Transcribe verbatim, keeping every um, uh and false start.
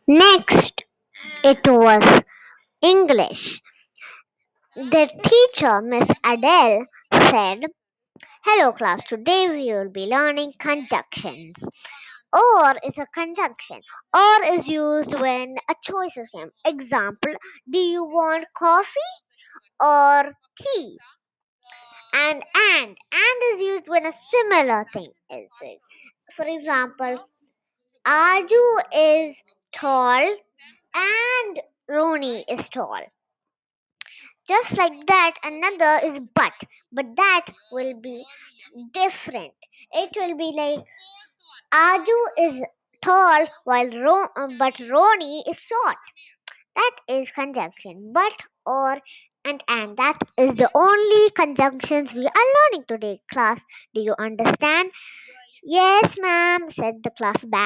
Next, it was English. The teacher, Miss Adele, said, "Hello, class. Today we will be learning conjunctions." Or is a conjunction. Or is used when a choice is given. Example: do you want coffee or tea? And and and is used when a similar thing is used. For example, Aju is tall and Roni is tall. Just like that, another is but, but that will be different. It will be like Aju is tall while Ro- uh, but Roni is short. That is conjunction. But or and and that is the only conjunctions we are learning today, class. Do you understand? Yes, ma'am, said the class back.